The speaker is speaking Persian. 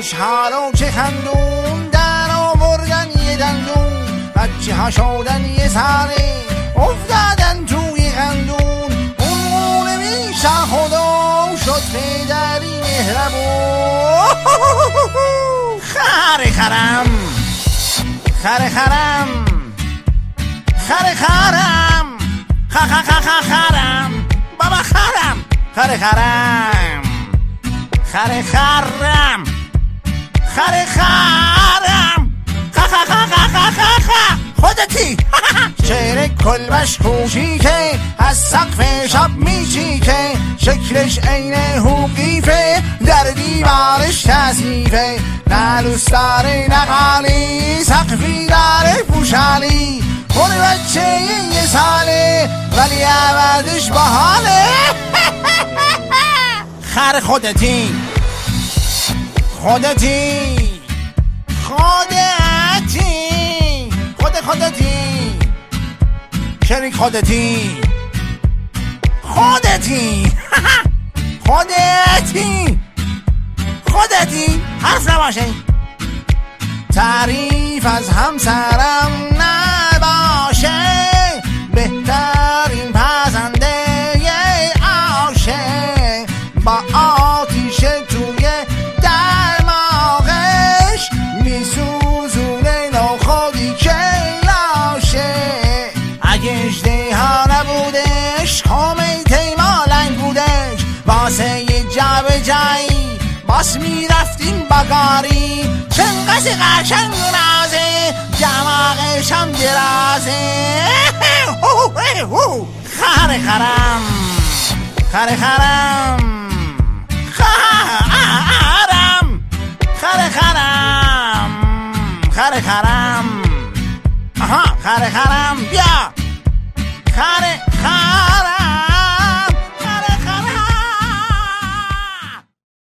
خوشحال و چه خندون، در آوردن یه دندون، بچه ها شدن یه سره، افتادن توی خندون. اون مونه میشه خدا شد پدری مهربون. خره خرم خره خرم خره خرم خرم بابا خرم خره خرم خره خرم خره خرم خودتی. شعر کلبش کوچیکه از سقف شب میچیکه، شکلش عین حقیفه در دیوارش تصیفه، نه دوست داره نه قالی، سقفی داره پوشالی، خود بچه یه ساله ولی عوضش باحاله. خر خودتی خودتی خودتی خودتی شریک خودتی خودتی خودتی خودتی حرف نباشه. تعریف از همسرم نباشه، بهترین پسنده عاشق، با آتیش توی دماغش میسوزونه ناخودی که لاشه. اگه اژدها نبودش کمیته مالنگ بودش، واسه یه جا جایی باس میرفتیم بگاری، چنقسی قشنگ نازه دماغش هم درازه. خره خرم خره خرم خرم خره خرم خره خرم آها خره خرم بیا خره خرم